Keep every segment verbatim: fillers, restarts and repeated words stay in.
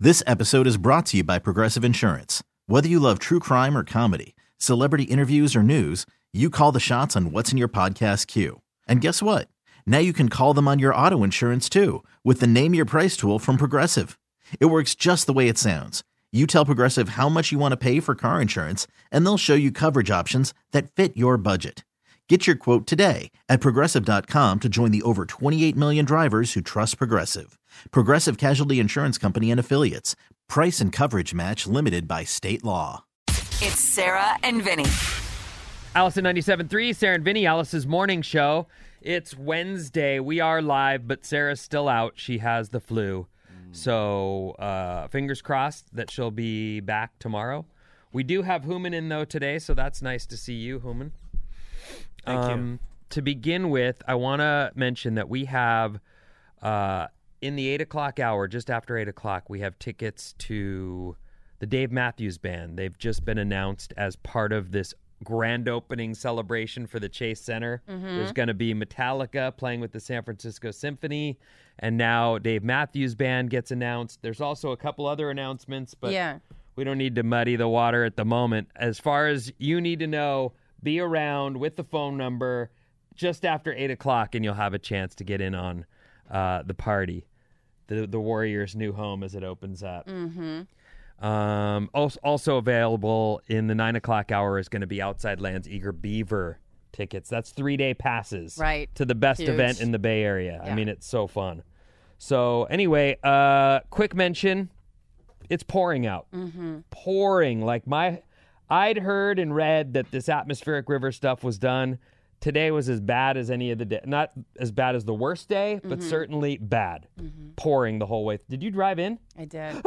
This episode is brought to you by Progressive Insurance. Whether you love true crime or comedy, celebrity interviews or news, you call the shots on what's in your podcast queue. And guess what? Now you can call them on your auto insurance too with the Name Your Price tool from Progressive. It works just the way it sounds. You tell Progressive how much you want to pay for car insurance, and they'll show you coverage options that fit your budget. Get your quote today at Progressive dot com to join the over twenty-eight million drivers who trust Progressive. Progressive Casualty Insurance Company and Affiliates. Price and coverage match limited by state law. It's Sarah and Vinny. Allison ninety-seven point three, Sarah and Vinny, Alice's morning show. It's Wednesday. We are live, but Sarah's still out. She has the flu. Mm. So uh, fingers crossed that she'll be back tomorrow. We do have Human in, though, today, so that's nice to see you, Human. Thank um, you. To begin with, I want to mention that we have, uh, in the eight o'clock hour, just after eight o'clock, we have tickets to the Dave Matthews Band. They've just been announced as part of this grand opening celebration for the Chase Center. Mm-hmm. There's going to be Metallica playing with the San Francisco Symphony, and now Dave Matthews Band gets announced. There's also a couple other announcements, but yeah. we don't need to muddy the water at the moment. As far as you need to know, be around with the phone number just after eight o'clock, and you'll have a chance to get in on uh, the party, the the Warriors' new home as it opens up. Mm-hmm. Um, also, also available in the nine o'clock hour is going to be Outside Lands Eager Beaver tickets. That's three-day passes right. to the best Huge. event in the Bay Area. Yeah. I mean, it's so fun. So anyway, uh, quick mention, it's pouring out. Mm-hmm. Pouring. Like my... I'd heard and read that this atmospheric river stuff was done. Today was as bad as any of the day. Not as bad as the worst day, but mm-hmm. certainly bad. Mm-hmm. Pouring the whole way. Did you drive in? I did.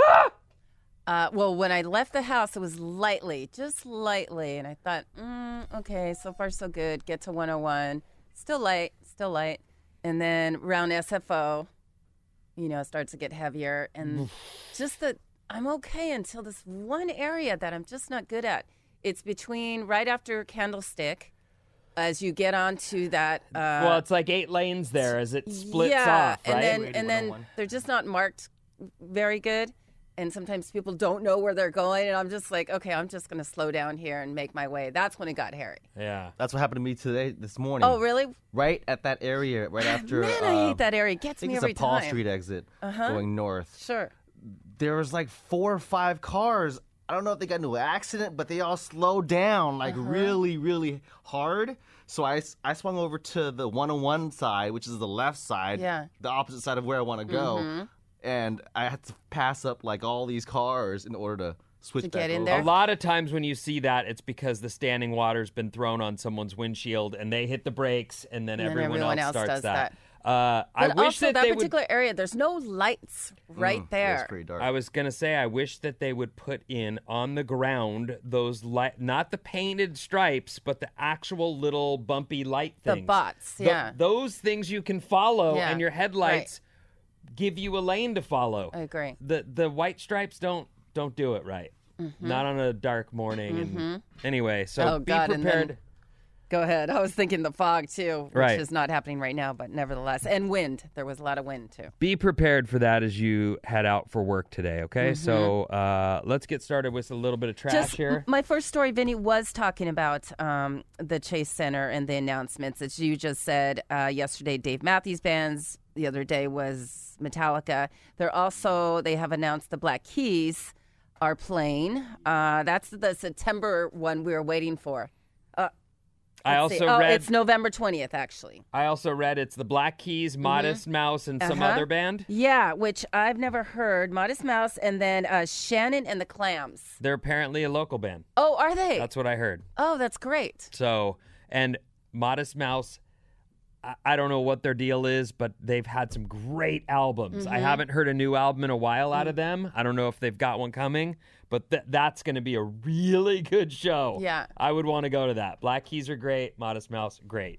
uh, well, when I left the house, it was lightly, just lightly. And I thought, mm, okay, so far so good. Get to one oh one. Still light, still light. And then around S F O, you know, it starts to get heavier. And just the... I'm okay until this one area that I'm just not good at. It's between right after Candlestick, as you get onto that. Uh, well, it's like eight lanes there as it splits yeah, off, right? and then and then they're just not marked very good, and sometimes people don't know where they're going, and I'm just like, okay, I'm just going to slow down here and make my way. That's when it got hairy. Yeah, that's what happened to me today, this morning. Oh, really? Right at that area, right after. Man, uh, I hate that area. It gets I think me it's every a Paul time. Street exit uh-huh. going north. Sure. There was like four or five cars. I don't know if they got into an accident, but they all slowed down like uh-huh. really, really hard. So I, I swung over to the one oh one side, which is the left side, yeah. the opposite side of where I want to go. Mm-hmm. And I had to pass up like all these cars in order to switch to back get in over. there. A lot of times when you see that, it's because the standing water's been thrown on someone's windshield, and they hit the brakes, and then, and everyone, then everyone else, else starts does that. that. Uh, I but wish also that, that they particular would, area, there's no lights right mm, there. It's pretty dark. I was gonna say, I wish that they would put in on the ground those light, not the painted stripes, but the actual little bumpy light things. The bots, Th- yeah. those things you can follow, yeah. and your headlights right. give you a lane to follow. I agree. The the white stripes don't don't do it right. Mm-hmm. Not on a dark morning. Mm-hmm. And anyway, so oh, be God, prepared. Then, go ahead. I was thinking the fog, too, which right. is not happening right now, but nevertheless. And wind. There was a lot of wind, too. Be prepared for that as you head out for work today, okay? Mm-hmm. So uh, let's get started with a little bit of trash Just, here. My first story, Vinny, was talking about um, the Chase Center and the announcements. As you just said, uh, yesterday, Dave Matthews Band's. The other day was Metallica. They're also, they have announced the Black Keys are playing. Uh, that's the September one we were waiting for. Uh, I also see. oh, read it's November twentieth, actually. I also read it's the Black Keys, Modest mm-hmm. Mouse, and uh-huh. some other band. Yeah, which I've never heard. Modest Mouse, and then uh, Shannon and the Clams. They're apparently a local band. Oh, are they? That's what I heard. Oh, that's great. So, and Modest Mouse, I, I don't know what their deal is, but they've had some great albums. Mm-hmm. I haven't heard a new album in a while out of them. I don't know if they've got one coming, but th- that's going to be a really good show. Yeah. I would want to go to that. Black Keys are great. Modest Mouse, great.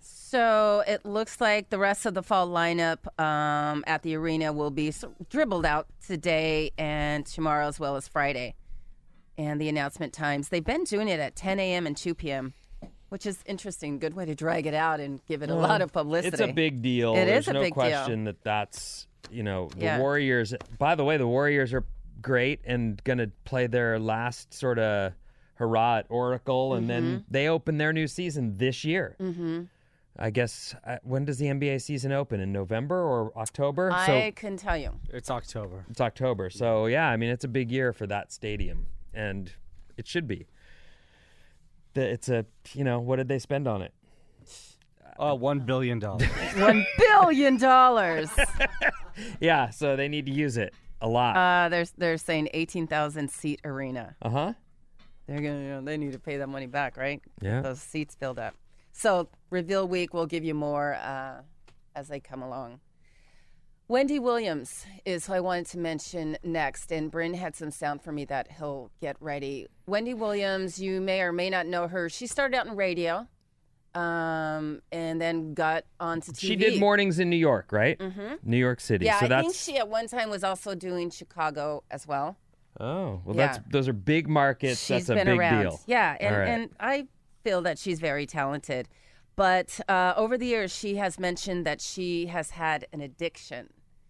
So it looks like the rest of the fall lineup um, at the arena will be dribbled out today and tomorrow as well as Friday. And the announcement times, they've been doing it at ten a.m. and two p.m., which is interesting. Good way to drag it out and give it a well, lot of publicity. It's a big deal. It There's is a no big question deal. that that's, you know, the yeah. Warriors. By the way, the Warriors are great and going to play their last sort of hurrah at Oracle, and Mm-hmm. then they open their new season this year. Mm-hmm. I guess, uh, when does the N B A season open? In November or October? I so couldn't tell you. It's October. it's October. So, yeah, I mean, it's a big year for that stadium, and it should be. The- It's a, you know, what did they spend on it? Oh, one billion dollars. One billion dollars. Yeah, so they need to use it a lot. Uh, they're they're saying eighteen thousand seat arena. Uh huh. They're gonna, you know, they need to pay that money back, right? Yeah. Those seats filled up. So reveal week, we'll give you more uh, as they come along. Wendy Williams is who I wanted to mention next, and Bryn had some sound for me that he'll get ready. Wendy Williams, you may or may not know her. She started out in radio, um, and then got onto T V. She did mornings in New York, right? Mm-hmm. New York City. Yeah, so I that's think she at one time was also doing Chicago as well. oh well. Yeah. That's those are big markets. She's that's a been big around. deal. Yeah, and, All right. and I feel that she's very talented. But uh, over the years, she has mentioned that she has had an addiction.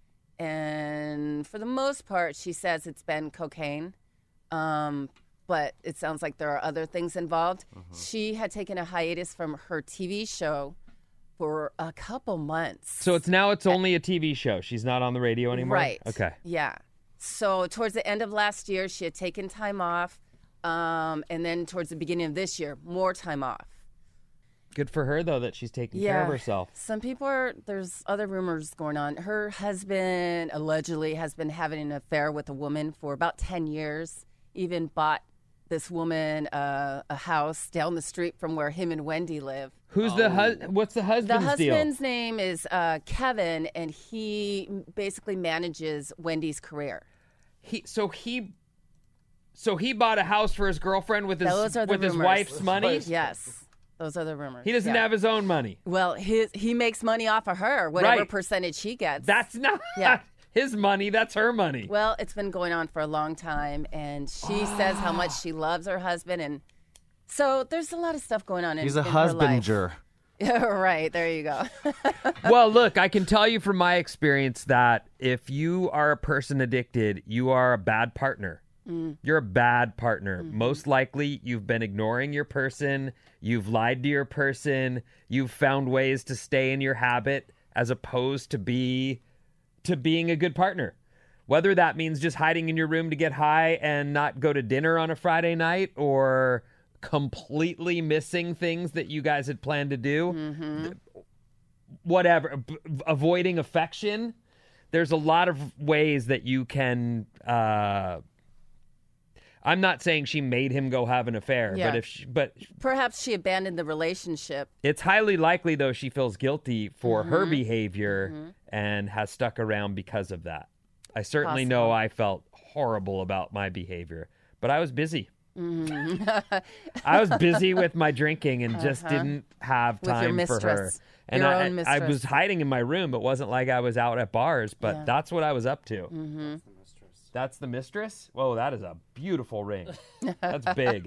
And for the most part, she says it's been cocaine. Um, but it sounds like there are other things involved. Mm-hmm. She had taken a hiatus from her T V show for a couple months. So it's now it's only a T V show. She's not on the radio anymore. Right. Okay. Yeah. So towards the end of last year, she had taken time off. Um, and then towards the beginning of this year, more time off. Good for her though that she's taking care of herself. Some people are, there's other rumors going on. Her husband allegedly has been having an affair with a woman for about ten years, even bought this woman uh, a house down the street from where him and Wendy live. Who's the hus- What's the The husband's husband's name is uh, Kevin, and he basically manages Wendy's career. deal? He so he so he bought a house for his girlfriend with his Those are the with his rumors. wife's money. Yes, those are the rumors. He doesn't Yeah. have his own money. Well, his, he makes money off of her, whatever Right. percentage he gets. That's not Yeah. his money. That's her money. Well, it's been going on for a long time, and she says how much she loves her husband, and so there's a lot of stuff going on in He's a in her life. husbander. Yeah, right. There you go. Well, look, I can tell you from my experience that if you are a person addicted, you are a bad partner. Mm. You're a bad partner. Mm-hmm. Most likely, you've been ignoring your person. You've lied to your person. You've found ways to stay in your habit as opposed to be to being a good partner. Whether that means just hiding in your room to get high and not go to dinner on a Friday night, or completely missing things that you guys had planned to do. Mm-hmm. Whatever. B- avoiding affection. There's a lot of ways that you can... Uh, I'm not saying she made him go have an affair, Yeah. but if she, but Perhaps she abandoned the relationship. it's highly likely though she feels guilty for Mm-hmm. her behavior and has stuck around because of that. I certainly know Possible. I felt horrible about my behavior, but I was busy. Mm-hmm. I was busy with my drinking and just didn't have Uh-huh. With your time for her. mistress. And Your I, own I was mistress. hiding in my room. It wasn't like I was out at bars, but Yeah. that's what I was up to. Mm-hmm. That's the mistress? Whoa, that is a beautiful ring. That's big.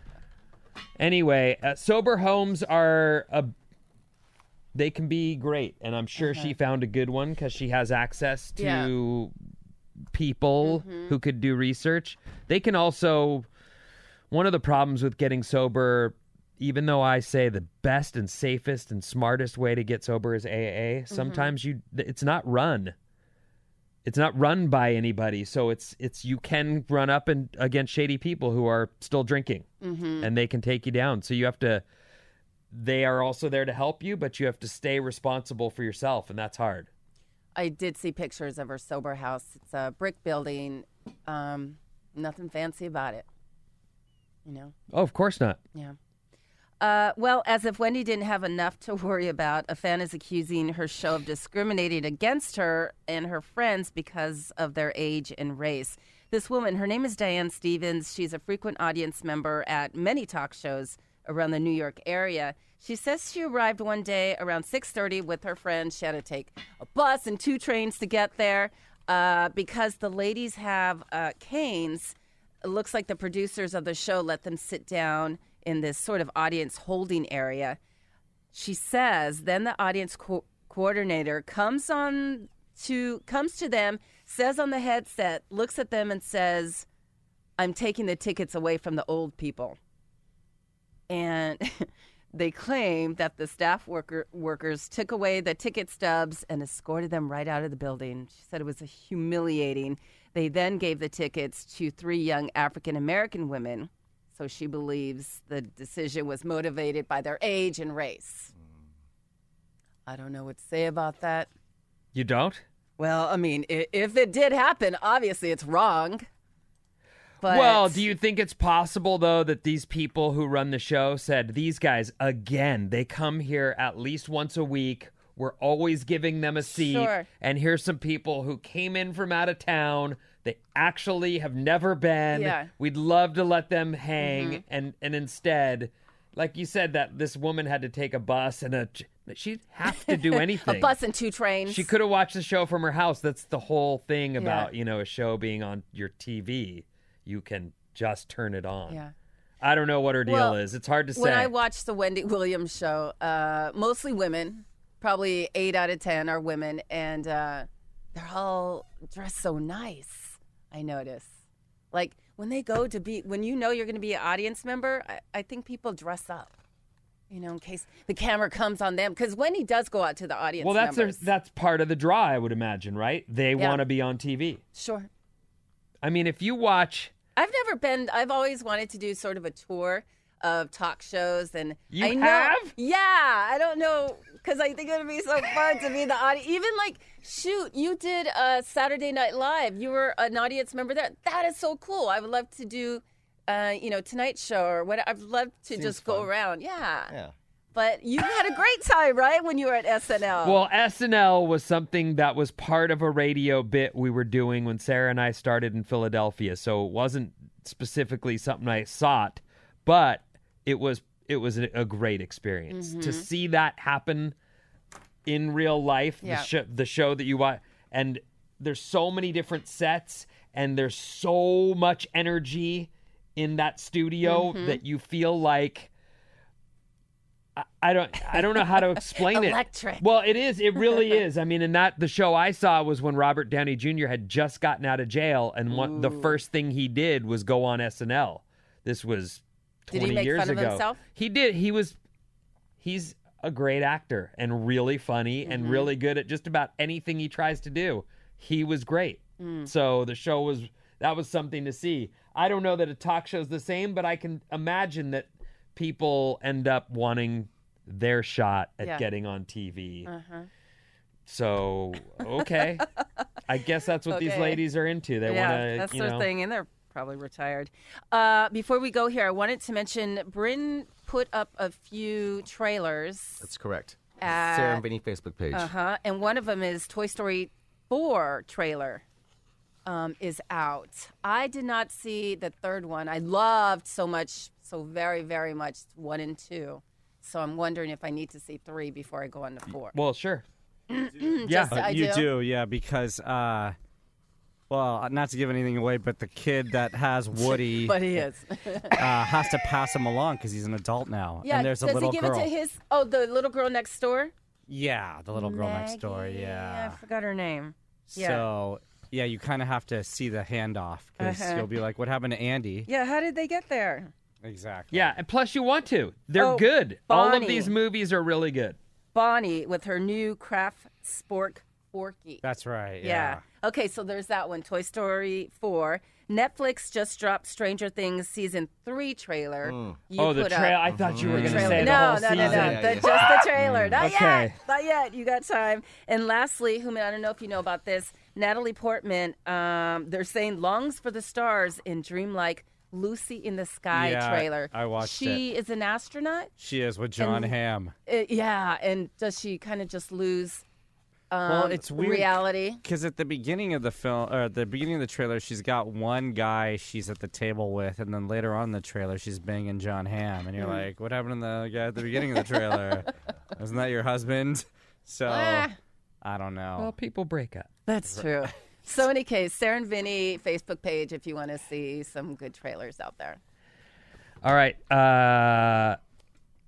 Anyway, uh, sober homes are a they can be great, and I'm sure she found a good one because she has access to Yeah. people who could do research. They can also, one of the problems with getting sober, even though I say the best and safest and smartest way to get sober is A A, sometimes you it's not run. It's not run by anybody, so it's it's you can run up and against shady people who are still drinking, and they can take you down. So you have to. They are also there to help you, but you have to stay responsible for yourself, and that's hard. I did see pictures of her sober house. It's a brick building. Um, nothing fancy about it. You know? Oh, of course not. Yeah. Uh, well, as if Wendy didn't have enough to worry about, a fan is accusing her show of discriminating against her and her friends because of their age and race. This woman, her name is Diane Stevens. She's a frequent audience member at many talk shows around the New York area. She says she arrived one day around six thirty with her friends. She had to take a bus and two trains to get there uh, because the ladies have uh, canes. It looks like the producers of the show let them sit down in this sort of audience holding area. She says then the audience co- coordinator comes on to comes to them, says on the headset, looks at them and says, "I'm taking the tickets away from the old people." And they claim that the staff worker workers took away the ticket stubs and escorted them right out of the building. She said it was humiliating. They then gave the tickets to three young African-American women. So she believes the decision was motivated by their age and race. I don't know what to say about that. You don't? Well, I mean, i- if it did happen, obviously it's wrong. But Well, do you think it's possible, though, that these people who run the show said, these guys, again, they come here at least once a week. We're always giving them a seat. Sure. And here's some people who came in from out of town. They actually have never been. Yeah. We'd love to let them hang. Mm-hmm. And, and instead, like you said, that this woman had to take a bus and a... She'd have to do anything. a bus and two trains. She could have watched the show from her house. That's the whole thing about, Yeah. you know, a show being on your T V. You can just turn it on. Yeah. I don't know what her deal Well, is. It's hard to say. When I watched the Wendy Williams show, uh, mostly women, probably eight out of ten are women, and uh, they're all dressed so nice, I notice. Like, when they go to be, when you know you're going to be an audience member, I, I think people dress up, you know, in case the camera comes on them. Because Wendy does go out to the audience well, that's their, members. that's part of the draw, I would imagine, right? They Yeah. want to be on T V. Sure. I mean, if you watch... I've never been, I've always wanted to do sort of a tour of talk shows. And You I know, have? Yeah. I don't know, because I think it would be so fun to be the audience. Even like, shoot, you did uh, Saturday Night Live. You were an audience member there. That is so cool. I would love to do, uh, you know, Tonight Show or what. I'd love to Seems just go fun. around. Yeah. Yeah. But you had a great time, right, when you were at S N L? Well, S N L was something that was part of a radio bit we were doing when Sarah and I started in Philadelphia. So it wasn't specifically something I sought, but it was it was a, a great experience to see that happen in real life. Yeah. The, sh- the show that you watch, and there's so many different sets, and there's so much energy in that studio that you feel like. I don't I don't know how to explain it. Electric. Well, it is. It really is. I mean, and that the show I saw was when Robert Downey Junior had just gotten out of jail, and one, the first thing he did was go on S N L. This was Did twenty he make years fun of ago. himself? He did. He was he's a great actor and really funny Mm-hmm. and really good at just about anything he tries to do. He was great. Mm. So the show was that was something to see. I don't know that a talk show's the same, but I can imagine that people end up wanting their shot at Yeah. getting on T V. Uh-huh. So, okay. I guess that's what these Okay. ladies are into. They yeah, want to, that's you their know. thing, and they're probably retired. Uh, before we go here, I wanted to mention Bryn put up a few trailers. That's correct. Uh, Sarah and Vinny Facebook page. Uh huh. And one of them is Toy Story four trailer um, is out. I did not see the third one. I loved so much, so very, very much one and two. So I'm wondering if I need to see three before I go on to four. Well, sure. yeah. Just- I you do? do, yeah, because, uh, well, not to give anything away, but the kid that has Woody But he is. uh, has to pass him along because he's an adult now. yeah. and there's a does little he give girl. it to his? Oh, the little girl next door. Yeah, the little girl next door. Maggie, Yeah. I forgot her name. Yeah. So, yeah, you kind of have to see the handoff because Uh-huh. you'll be like, what happened to Andy? Yeah. How did they get there? Exactly. Yeah, and plus you want to. They're Oh, good. All of Bonnie. these movies are really good. Bonnie with her new Kraft Spork Forky. That's right. Yeah. Yeah. Okay, so there's that one, Toy Story four. Netflix just dropped Stranger Things season three trailer. You oh, the put up trailer. I thought you were going to trailer. say the no, whole no, season. no, no, Yeah, The- yeah. just the trailer. Not Okay. yet. Not yet. You got time. And lastly, Human, I don't know if you know about this. Natalie Portman. Um, they're saying longs for the stars in dreamlike Lucy in the Sky Yeah, trailer. I watched She is an astronaut. She is with John And- Hamm. Uh, yeah, and does she kind of just lose um, Well, it's weird. reality? Because at the beginning of the film, or at the beginning of the trailer, she's got one guy she's at the table with, and then later on in the trailer, she's banging John Hamm, and you're Mm. like, "What happened to the guy at the beginning of the trailer? Wasn't that your husband?" So Ah. I don't know. Well, people break up. That's true. So, in any case, Sarah and Vinny Facebook page if you want to see some good trailers out there. All right. Uh,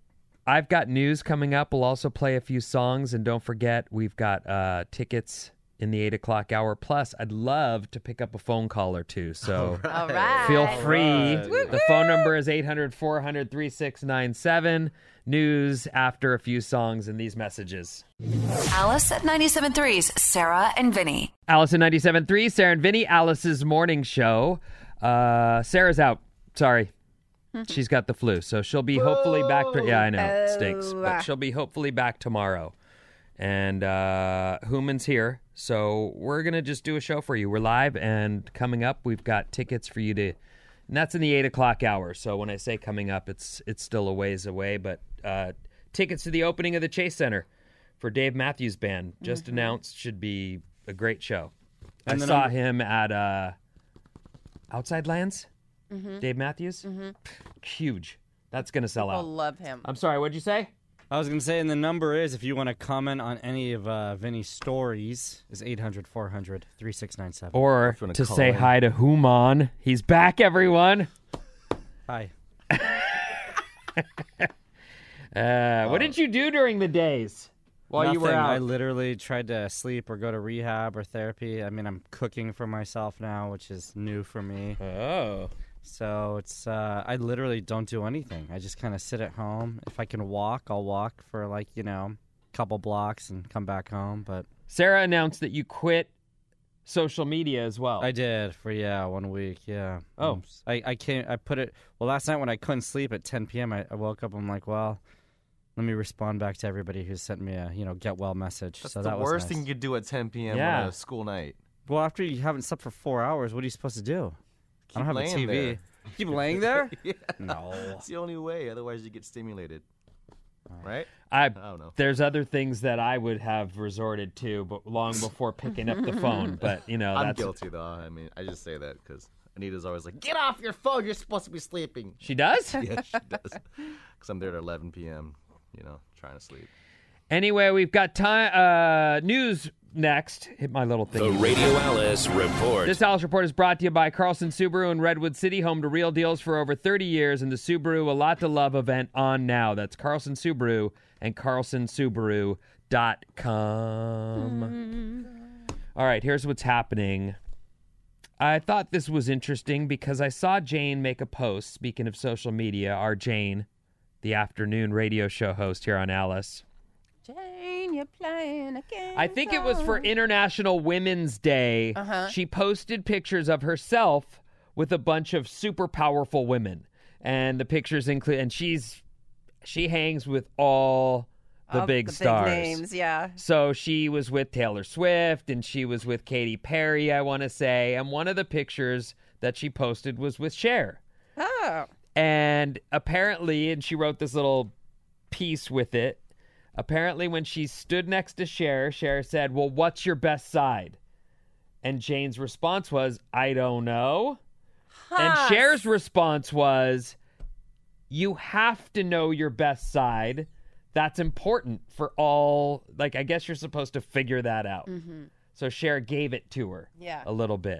I've got news coming up. We'll also play a few songs. And don't forget, we've got uh, tickets in the eight o'clock hour. Plus, I'd love to pick up a phone call or two. So All right. feel free. Right. The phone number is eight hundred, four hundred, thirty-six ninety-seven. News after a few songs and these messages. Alice at ninety-seven point three's Sarah and Vinny. Alice at ninety-seven point three, Sarah and Vinny, Alice's morning show. Uh, Sarah's out. Sorry. She's got the flu, so she'll be hopefully back. To, yeah, I know. It stinks. But she'll be hopefully back tomorrow. And uh, Human's here, so we're going to just do a show for you. We're live, and coming up, we've got tickets for you to... And that's in the eight o'clock hour, so when I say coming up, it's it's still a ways away, but uh, tickets to the opening of the Chase Center for Dave Matthews Band, just Mm-hmm. announced, should be a great show. And I then saw I'm- him at uh, Outside Lands, Mm-hmm. Dave Matthews. Huge. That's going to sell People out. love him. I'm sorry, what'd you say? I was going to say, and the number is, if you want to comment on any of uh, Vinny's stories, is eight hundred, four hundred, thirty-six ninety-seven. Or you wanna to call say in. hi to Human. He's back, everyone. Hi. Uh, what did you do during the days while you were Nothing. out? I literally tried to sleep or go to rehab or therapy. I mean, I'm cooking for myself now, which is new for me. Oh. So it's, uh, I literally don't do anything. I just kind of sit at home. If I can walk, I'll walk for like, you know, a couple blocks and come back home. But Sarah announced that you quit social media as well. I did for, yeah, one week. Yeah. Oh. Um, I, I can't, I put it, well, last night when I couldn't sleep at ten p.m., I, I woke up, I'm like, well, let me respond back to everybody who sent me a, you know, get well message. That's so the that was worst nice. thing you could do at ten p.m. Yeah. on a school night. Well, after you haven't slept for four hours, what are you supposed to do? I don't have a laying T V. there. Keep laying there? Yeah. No. It's the only way. Otherwise, you get stimulated. Right? I, I don't know. there's other things that I would have resorted to, but long before picking up the phone. But you know, I'm that's guilty, though. I mean, I just say that because Anita's always like, get off your phone. You're supposed to be sleeping. she does. Yeah, she does. Because I'm there at eleven p.m., you know, trying to sleep. Anyway, we've got time. Uh, news next. Hit my little thing. The Radio Alice Report. This Alice Report is brought to you by Carlson Subaru in Redwood City, home to real deals for over thirty years, and the Subaru A Lot to Love event on now. That's Carlson Subaru and carlson subaru dot com. All right, here's what's happening. I thought this was interesting because I saw Jane make a post, speaking of social media, our Jane, the afternoon radio show host here on Alice. Jane, you're playing a game. I think it was for International Women's Day. Uh-huh. She posted pictures of herself with a bunch of super powerful women, and the pictures include. And she's she hangs with all the All big the stars. Big names, yeah. So she was with Taylor Swift, and she was with Katy Perry, I want to say. And one of the pictures that she posted was with Cher. Oh. And apparently, and she wrote this little piece with it. Apparently, when she stood next to Cher, Cher said, well, what's your best side? And Jane's response was, I don't know. And Huh. Cher's response was, you have to know your best side. That's important for all, like, I guess you're supposed to figure that out. Mm-hmm. So Cher gave it to her Yeah. a little bit.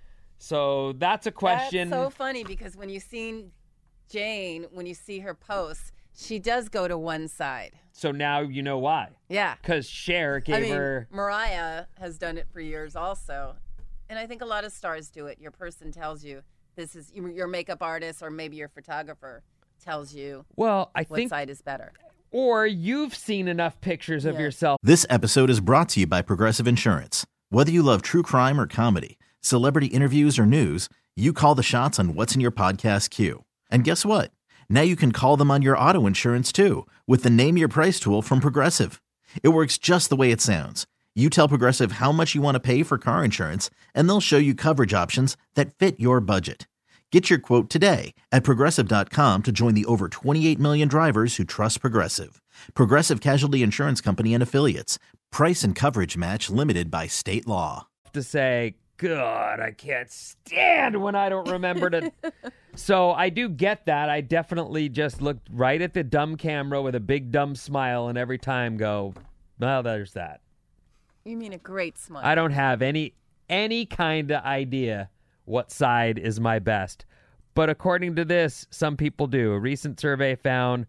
So that's a question. That's so funny because when you seen Jane, when you see her posts, she does go to one side. So now you know why. Yeah. Because Cher gave I mean, her... Mariah has done it for years also. And I think a lot of stars do it. Your person tells you, this is your makeup artist or maybe your photographer tells you Well, I what think... side is better. Or you've seen enough pictures of Yeah. yourself. This episode is brought to you by Progressive Insurance. Whether you love true crime or comedy, celebrity interviews or news, you call the shots on what's in your podcast queue. And guess what? Now you can call them on your auto insurance too with the Name Your Price tool from Progressive. It works just the way it sounds. You tell Progressive how much you want to pay for car insurance, and they'll show you coverage options that fit your budget. Get your quote today at Progressive dot com to join the over twenty-eight million drivers who trust Progressive. Progressive Casualty Insurance Company and Affiliates. Price and coverage match limited by state law. To say, God, I can't stand when I don't remember to. So I do get that. I definitely just looked right at the dumb camera with a big dumb smile and every time go, well, there's that. You mean a great smile. I don't have any any kind of idea what side is my best. But according to this, some people do. A recent survey found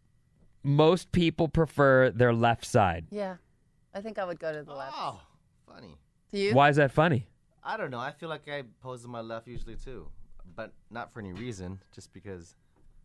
most people prefer their left side. Yeah. I think I would go to the left. Oh, funny. Do you? Why is that funny? I don't know. I feel like I pose to my left usually too, but not for any reason. Just because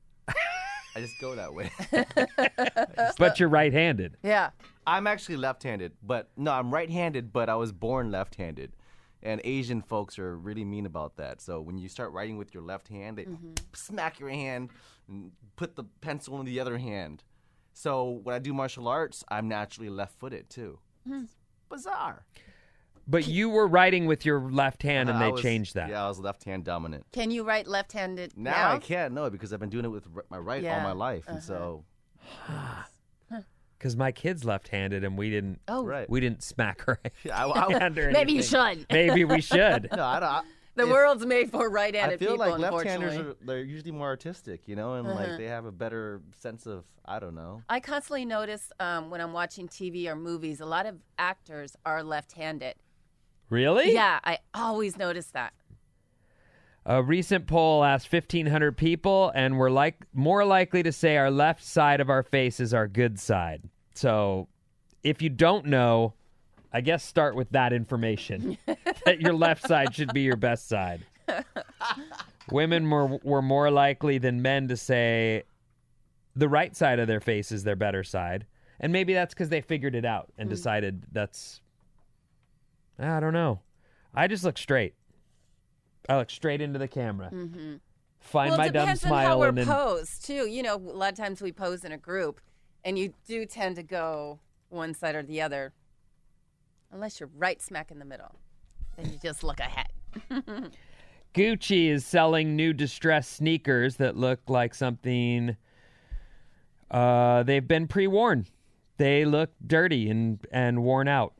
I just go that way. But you're right-handed. Yeah. I'm actually left-handed, but no, I'm right-handed, but I was born left-handed. And Asian folks are really mean about that. So when you start writing with your left hand, they Mm-hmm. smack your hand and put the pencil in the other hand. So when I do martial arts, I'm naturally left-footed too. Hmm. It's bizarre. But you were writing with your left hand, and I they was- changed that. Yeah, I was left-hand dominant. Can you write left-handed Now, now? I can't, no, because I've been doing it with r- my right all Yeah, my life. uh-huh. And so, Because my kid's left-handed, and we didn't. Oh, right. We didn't smack her Yeah, I, I, hand or maybe you anything. should. Maybe we should. no, I don't. I, The if- world's made for I right-handed feel people, like left-handers unfortunately. are they're usually more artistic, you know, and Uh-huh. like they have a better sense of I don't know. I constantly notice um, when I'm watching T V or movies, a lot of actors are left-handed. Really? Yeah, I always notice that. A recent poll asked fifteen hundred people, and we're like more likely to say our left side of our face is our good side. So, if you don't know, I guess start with that information that your left side should be your best side. Women were were more likely than men to say the right side of their face is their better side, and maybe that's because they figured it out and decided that's. I don't know. I just look straight. I look straight into the camera. Mm-hmm. Find well, my it dumb depends on smile how we're and then posed, too. You know, a lot of times we pose in a group, and you do tend to go one side or the other, unless you're right smack in the middle. Then you just look ahead. Gucci is selling new distressed sneakers that look like something uh, they've been pre-worn. They look dirty and, and worn out.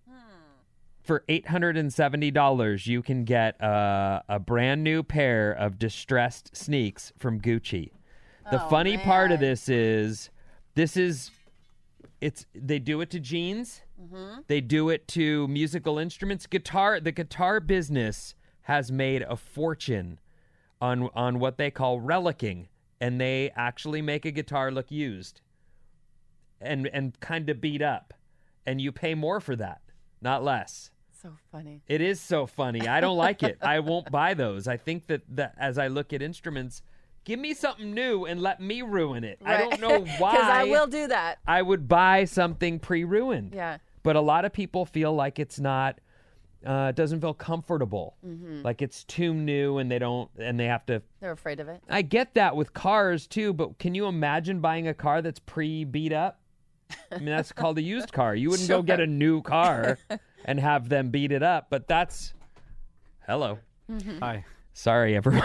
For eight hundred seventy dollars, you can get uh, a brand new pair of distressed sneaks from Gucci. The Oh, funny part of man. this is, this is, it's they do it to jeans. Mm-hmm. They do it to musical instruments. Guitar, the guitar business has made a fortune on on what they call relicking, and they actually make a guitar look used and and kind of beat up, and you pay more for that, not less. So funny. It is so funny. I don't like it. I won't buy those. I think that, that as I look at instruments, give me something new and let me ruin it. I don't know why. Because I will do that. I would buy something pre-ruined. Yeah. But a lot of people feel like it's not, uh, doesn't feel comfortable. Mm-hmm. Like it's too new and they don't, and they have to. They're afraid of it. I get that with cars too, but can you imagine buying a car that's pre-beat up? I mean, that's called a used car. You wouldn't go get a new car and have them beat it up, but that's, hello. Hi. Sorry, everyone.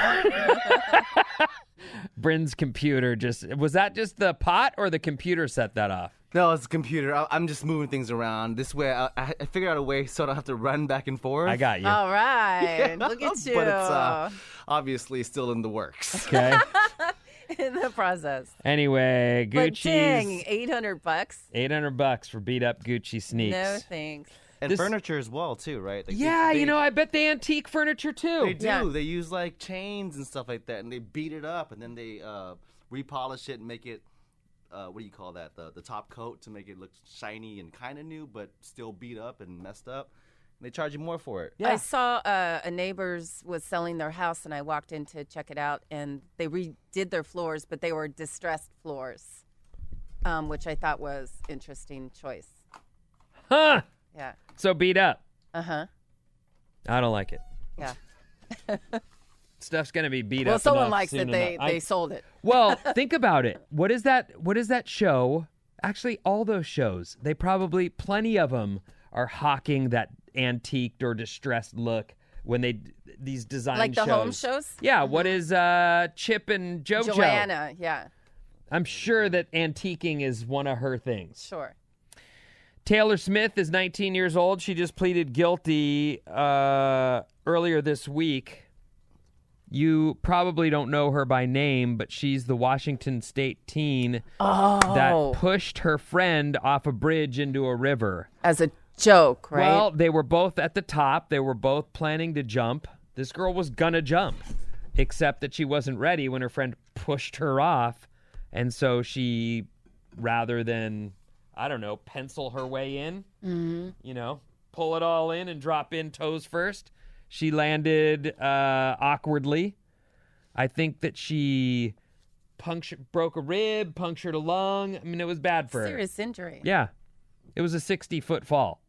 Bryn's computer just, was that just the pot or the computer set that off? No, it's a computer. I, I'm just moving things around. This way, I, I I figured out a way so I don't have to run back and forth. I got you. All right. Look at you. But it's uh, obviously still in the works. Okay. in the process. Anyway, But dang, Gucci's eight hundred bucks? eight hundred bucks for beat up Gucci sneaks. No thanks. And This- furniture as well, too, right? Like, they- Yeah, they- you know, I bet they antique furniture too. They do. Yeah. They use like chains and stuff like that, and they beat it up, and then they uh, repolish it and make it. Uh, what do you call that? The the top coat to make it look shiny and kind of new, but still beat up and messed up. And they charge you more for it. Yeah. I saw uh, a neighbor's was selling their house, and I walked in to check it out, and they redid their floors, but they were distressed floors, um, which I thought was interesting choice. Huh. Yeah. So beat up. Uh huh. I don't like it. Yeah. Stuff's gonna be beat Well, up. someone enough likes soon it. They enough. they I- sold it. Well, think about it. What is that? What is that show? Actually, all those shows, they probably, plenty of them are hawking that antiqued or distressed look when they, these design Like the shows. home shows? Yeah, what is uh, Chip and JoJo? Joanna. Yeah. I'm sure that antiquing is one of her things. Sure. Taylor Smith is nineteen years old. She just pleaded guilty uh, earlier this week. You probably don't know her by name, but she's the Washington State teen Oh. that pushed her friend off a bridge into a river. As a joke, right? Well, they were both at the top. They were both planning to jump. This girl was gonna jump, except that she wasn't ready when her friend pushed her off. And so she, rather than, I don't know, pencil her way in, Mm-hmm. you know, pull it all in and drop in toes first. She landed uh, awkwardly. I think that she punctured, broke a rib, punctured a lung. I mean, it was bad for her. Serious injury. Yeah. It was a sixty-foot fall.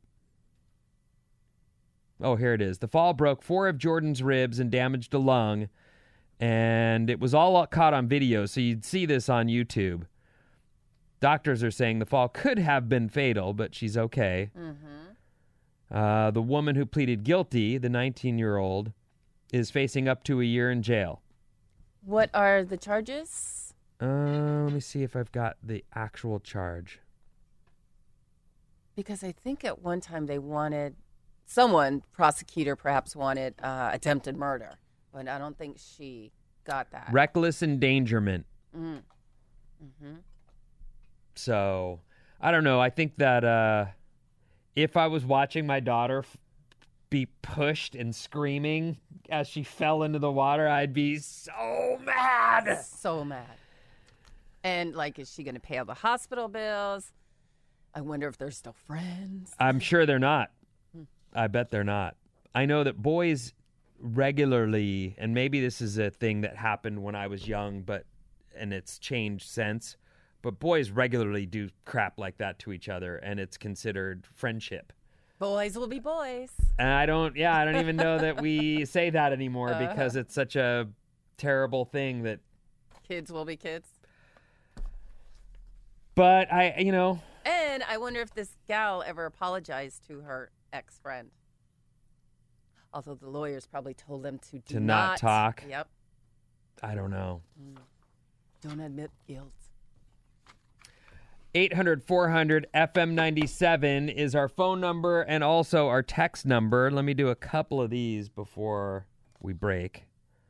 Oh, here it is. The fall broke four of Jordan's ribs and damaged a lung. And it was all caught on video, so you'd see this on YouTube. Doctors are saying the fall could have been fatal, but she's okay. Mm-hmm. Uh, the woman who pleaded guilty, the nineteen-year-old, is facing up to a year in jail. What are the charges? Uh, let me see if I've got the actual charge. Because I think at one time they wanted, someone, prosecutor perhaps wanted uh, attempted murder. But I don't think she got that. Reckless endangerment. Mm. Mm-hmm. So, I don't know. I think that uh, if I was watching my daughter f- be pushed and screaming as she fell into the water, I'd be so mad. So mad. And, like, is she going to pay all the hospital bills? I wonder if they're still friends. I'm sure they're not. I bet they're not. I know that boys regularly, and maybe this is a thing that happened when I was young, but and it's changed since, but boys regularly do crap like that to each other, and it's considered friendship. Boys will be boys. And I don't, yeah, I don't even know that we say that anymore Uh-huh. because it's such a terrible thing that. Kids will be kids. But I, you know. And I wonder if this gal ever apologized to her ex-friend. Although the lawyers probably told them to do To not talk. Yep. I don't know. Don't admit guilt. eight hundred four hundred F M ninety-seven is our phone number and also our text number. Let me do a couple of these before we break.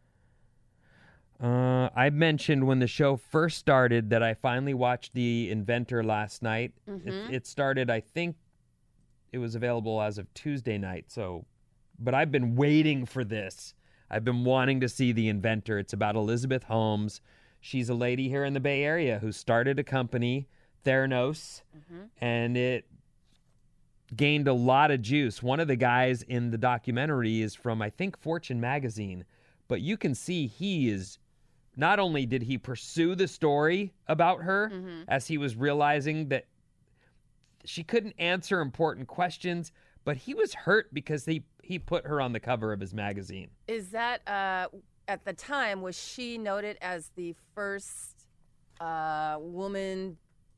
Uh, I mentioned when the show first started that I finally watched The Inventor last night. Mm-hmm. It, it started, I think it was available as of Tuesday night. So, but I've been waiting for this. I've been wanting to see The Inventor. It's about Elizabeth Holmes. She's a lady here in the Bay Area who started a company, Theranos, mm-hmm. and it gained a lot of juice. One of the guys in the documentary is from, I think, Fortune magazine, but you can see he is, not only did he pursue the story about her mm-hmm. as he was realizing that she couldn't answer important questions, but he was hurt because he, he put her on the cover of his magazine. Is that, uh, at the time, was she noted as the first uh, woman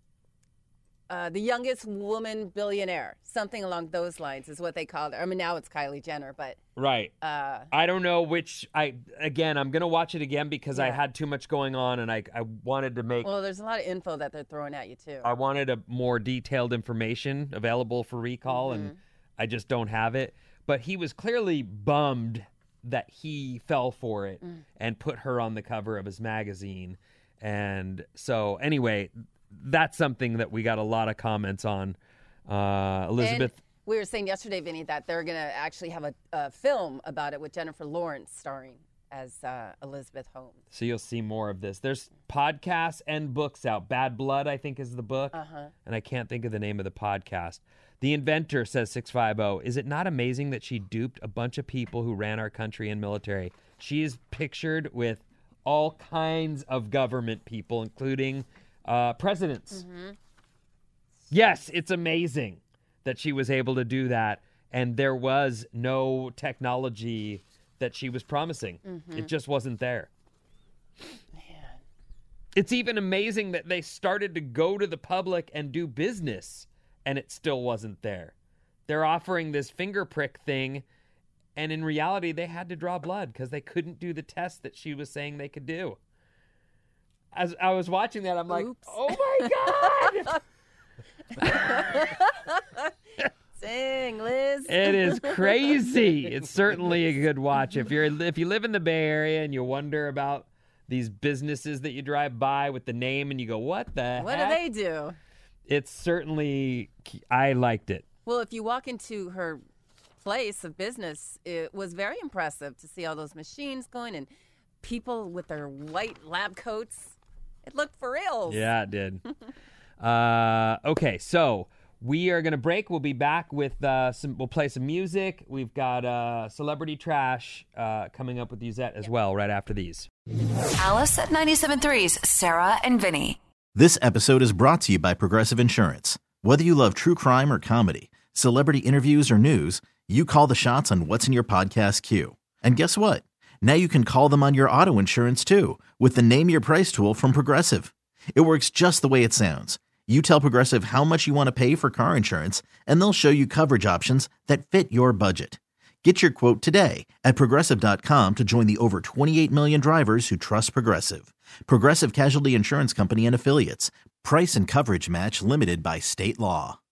Uh, the youngest woman billionaire, something along those lines is what they called her. I mean, now it's Kylie Jenner, but right. Uh, I don't know which. I again, I'm gonna watch it again because yeah. I had too much going on, and I I wanted to make. Well, there's a lot of info that they're throwing at you too. I wanted a more detailed information available for recall, mm-hmm. and I just don't have it. But he was clearly bummed that he fell for it mm. and put her on the cover of his magazine, and so anyway. That's something that we got a lot of comments on. Uh, Elizabeth. And we were saying yesterday, Vinny, that they're going to actually have a, a film about it with Jennifer Lawrence starring as uh, Elizabeth Holmes. So you'll see more of this. There's podcasts and books out. Bad Blood, I think, is the book. Uh-huh. And I can't think of the name of the podcast. The Inventor, says six five zero. Is it not amazing that she duped a bunch of people who ran our country and military? She is pictured with all kinds of government people, including... Uh, presidents. Mm-hmm. Yes, it's amazing that she was able to do that, and there was no technology that she was promising. Mm-hmm. It just wasn't there. Man. It's even amazing that they started to go to the public and do business, and it still wasn't there. They're offering this finger prick thing, and in reality, they had to draw blood because they couldn't do the test that she was saying they could do. As I was watching that, I'm like, Oops. oh my God! Dang, Liz. It is crazy. It's certainly a good watch. If you're if you live in the Bay Area and you wonder about these businesses that you drive by with the name and you go, what the What heck? do they do? It's certainly, I liked it. Well, if you walk into her place of business, it was very impressive to see all those machines going and people with their white lab coats. It looked for real. Yeah, it did. uh, okay, so We are going to break. We'll be back with uh, some, we'll play some music. We've got uh, Celebrity Trash uh, coming up with Yuzette as well right after these. Alice at ninety-seven point three's Sarah and Vinny. This episode is brought to you by Progressive Insurance. Whether you love true crime or comedy, celebrity interviews or news, you call the shots on what's in your podcast queue. And guess what? Now you can call them on your auto insurance too with the Name Your Price tool from Progressive. It works just the way it sounds. You tell Progressive how much you want to pay for car insurance, and they'll show you coverage options that fit your budget. Get your quote today at Progressive dot com to join the over twenty-eight million drivers who trust Progressive. Progressive Casualty Insurance Company and Affiliates. Price and coverage match limited by state law.